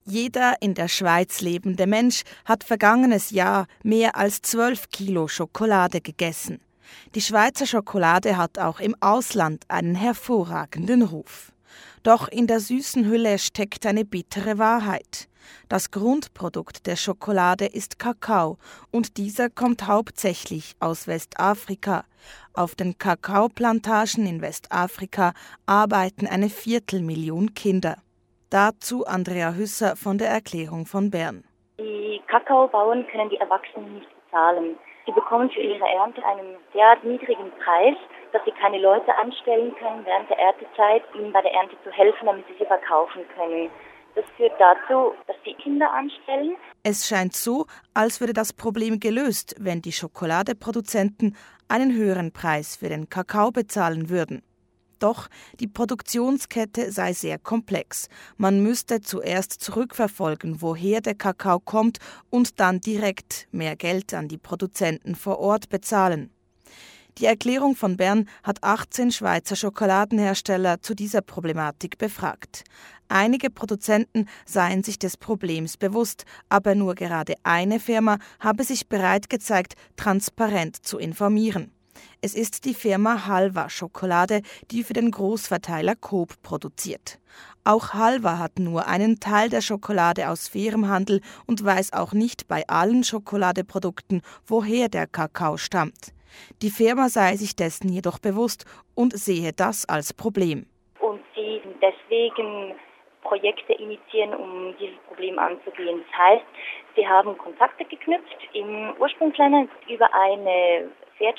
Jeder in der Schweiz lebende Mensch hat vergangenes Jahr mehr als 12 Kilo Schokolade gegessen. Die Schweizer Schokolade hat auch im Ausland einen hervorragenden Ruf. Doch in der süßen Hülle steckt eine bittere Wahrheit. Das Grundprodukt der Schokolade ist Kakao und dieser kommt hauptsächlich aus Westafrika. Auf den Kakaoplantagen in Westafrika arbeiten 250.000 Kinder. Dazu Andrea Hüsser von der Erklärung von Bern. Die Kakaobauern können die Erwachsenen nicht bezahlen. Sie bekommen für ihre Ernte einen sehr niedrigen Preis, dass sie keine Leute anstellen können, während der Erntezeit ihnen bei der Ernte zu helfen, damit sie verkaufen können. Das führt dazu, dass sie Kinder anstellen. Es scheint so, als würde das Problem gelöst, wenn die Schokoladeproduzenten einen höheren Preis für den Kakao bezahlen würden. Doch die Produktionskette sei sehr komplex. Man müsste zuerst zurückverfolgen, woher der Kakao kommt und dann direkt mehr Geld an die Produzenten vor Ort bezahlen. Die Erklärung von Bern hat 18 Schweizer Schokoladenhersteller zu dieser Problematik befragt. Einige Produzenten seien sich des Problems bewusst, aber nur gerade eine Firma habe sich bereit gezeigt, transparent zu informieren. Es ist die Firma Halva Schokolade, die für den Großverteiler Coop produziert. Auch Halva hat nur einen Teil der Schokolade aus fairem Handel und weiß auch nicht bei allen Schokoladeprodukten, woher der Kakao stammt. Die Firma sei sich dessen jedoch bewusst und sehe das als Problem. Und sie deswegen Projekte initiieren, um dieses Problem anzugehen. Das heißt, sie haben Kontakte geknüpft im Ursprungsland über eine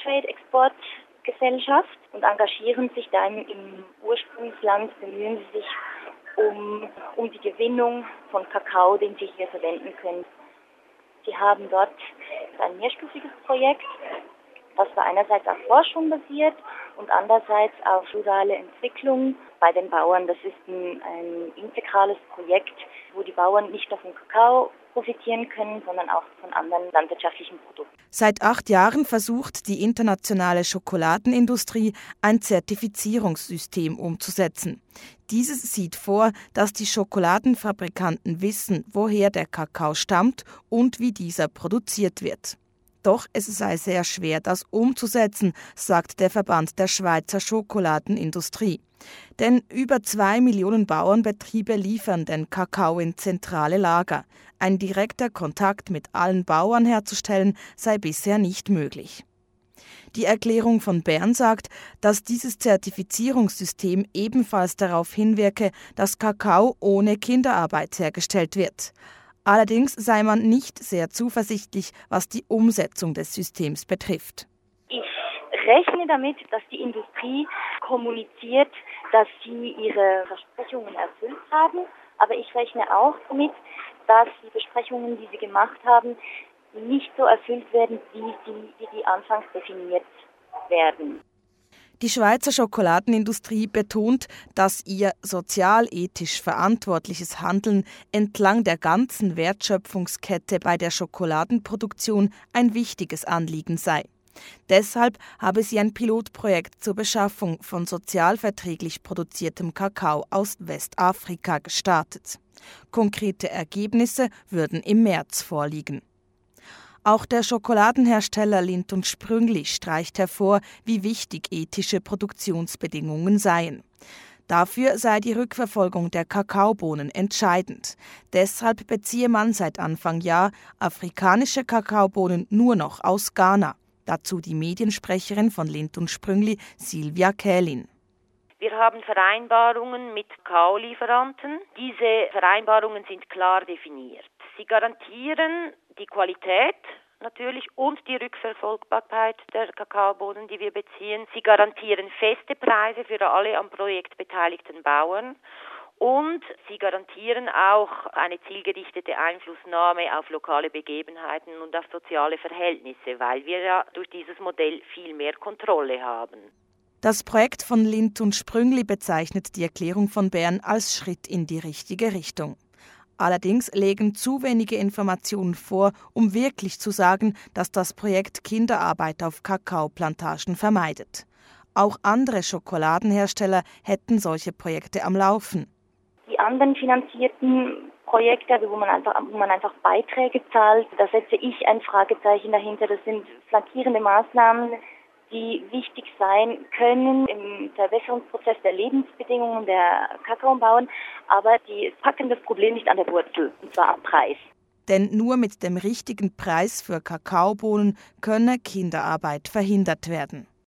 Fairtrade-Exportgesellschaft und engagieren sich dann im Ursprungsland, bemühen sie sich um die Gewinnung von Kakao, den sie hier verwenden können. Sie haben dort ein mehrstufiges Projekt, das war einerseits auf Forschung basiert und andererseits auf rurale Entwicklung bei den Bauern. Das ist ein integrales Projekt, wo die Bauern nicht nur vom Kakao profitieren können, sondern auch von anderen landwirtschaftlichen Produkten. Seit 8 Jahren versucht die internationale Schokoladenindustrie, ein Zertifizierungssystem umzusetzen. Dieses sieht vor, dass die Schokoladenfabrikanten wissen, woher der Kakao stammt und wie dieser produziert wird. Doch es sei sehr schwer, das umzusetzen, sagt der Verband der Schweizer Schokoladenindustrie. Denn über 2 Millionen Bauernbetriebe liefern den Kakao in zentrale Lager. Ein direkter Kontakt mit allen Bauern herzustellen, sei bisher nicht möglich. Die Erklärung von Bern sagt, dass dieses Zertifizierungssystem ebenfalls darauf hinwirke, dass Kakao ohne Kinderarbeit hergestellt wird. Allerdings sei man nicht sehr zuversichtlich, was die Umsetzung des Systems betrifft. Ich rechne damit, dass die Industrie kommuniziert, dass sie ihre Versprechungen erfüllt haben. Aber ich rechne auch damit, dass die Versprechungen, die sie gemacht haben, nicht so erfüllt werden, wie die anfangs definiert werden. Die Schweizer Schokoladenindustrie betont, dass ihr sozialethisch verantwortliches Handeln entlang der ganzen Wertschöpfungskette bei der Schokoladenproduktion ein wichtiges Anliegen sei. Deshalb habe sie ein Pilotprojekt zur Beschaffung von sozialverträglich produziertem Kakao aus Westafrika gestartet. Konkrete Ergebnisse würden im März vorliegen. Auch der Schokoladenhersteller Lindt & Sprüngli streicht hervor, wie wichtig ethische Produktionsbedingungen seien. Dafür sei die Rückverfolgung der Kakaobohnen entscheidend. Deshalb beziehe man seit Anfang Jahr afrikanische Kakaobohnen nur noch aus Ghana. Dazu die Mediensprecherin von Lindt & Sprüngli, Silvia Kählin. Wir haben Vereinbarungen mit Kakaolieferanten. Diese Vereinbarungen sind klar definiert. Sie garantieren die Qualität natürlich und die Rückverfolgbarkeit der Kakaobohnen, die wir beziehen. Sie garantieren feste Preise für alle am Projekt beteiligten Bauern und sie garantieren auch eine zielgerichtete Einflussnahme auf lokale Begebenheiten und auf soziale Verhältnisse, weil wir ja durch dieses Modell viel mehr Kontrolle haben. Das Projekt von Lindt & Sprüngli bezeichnet die Erklärung von Bern als Schritt in die richtige Richtung. Allerdings legen zu wenige Informationen vor, um wirklich zu sagen, dass das Projekt Kinderarbeit auf Kakaoplantagen vermeidet. Auch andere Schokoladenhersteller hätten solche Projekte am Laufen. Die anderen finanzierten Projekte, also wo man einfach Beiträge zahlt. Da setze ich ein Fragezeichen dahinter. Das sind flankierende Maßnahmen, die wichtig sein können im Verbesserungsprozess der Lebensbedingungen der Kakaobauern, aber die packen das Problem nicht an der Wurzel, und zwar am Preis. Denn nur mit dem richtigen Preis für Kakaobohnen könne Kinderarbeit verhindert werden.